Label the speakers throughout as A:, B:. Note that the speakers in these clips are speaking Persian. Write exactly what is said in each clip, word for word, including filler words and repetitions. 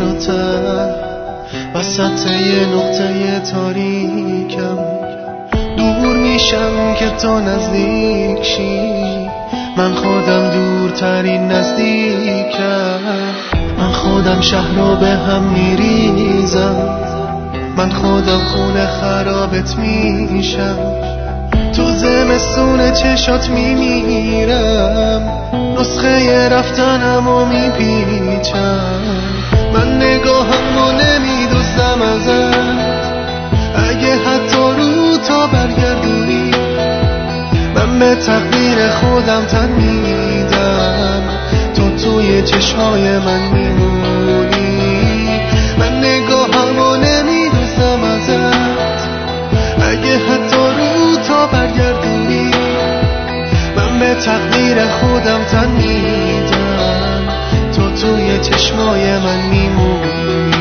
A: سر و تن وسط یه نقطه تاریکم، دور میشم که تو نزدیک شی، من خودم دورترین نزدیکم، من خودم شهر رو به هم میریزم، من خودم خونه خرابت میشم، تو زمستون چشات میمیرم، نسخه رفتنم رو میپیچم، من نگاهم رو نمیدوزم ازت، اگه حتی رو تا برگردونی، من به تقدیر خودم تن میدم، تو توی چشمای من میمونی، من نگاهم رو نمیدوزم ازت، اگه حتی رو تا برگردونی، من به تقدیر خودم تن میدم، تو توی چشمای من میمونی.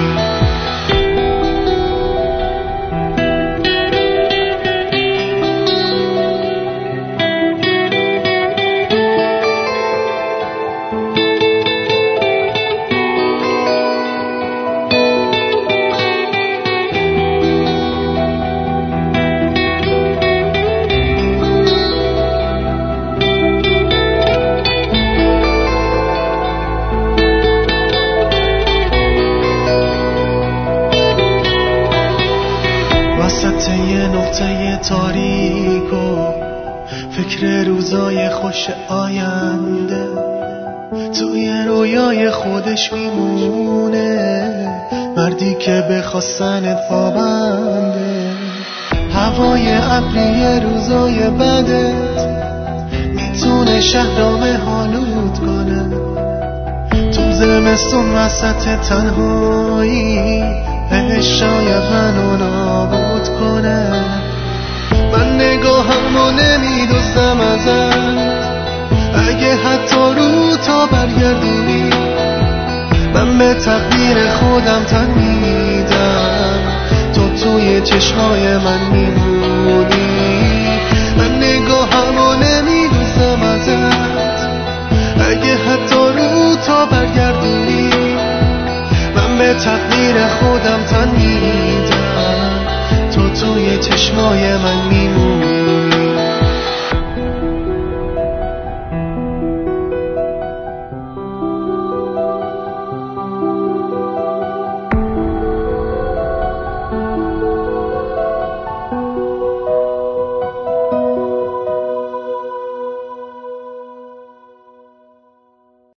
A: وسط یه نقطه تاریک و فکر روزای خوش آینده، توی رویای خودش میمونه، مردی که به خواستنت پابنده، هوای ابری روزای بدت میتونه شهرام حالود کنه، تو زمستون وسط تنهایی بهش شاید منو نابود کنه، من نگاهم رو نمیدوزم ازت، اگه حتی رو تا برگردونی، من به تقدیر خودم تن میدم، تو توی چشمای من میمونی، من نگاهم رو نمیدوزم ازت، اگه حتی رو تا برگردونی، من به تقدیر خودم تن میدم، تو توی چشمای من میمونی.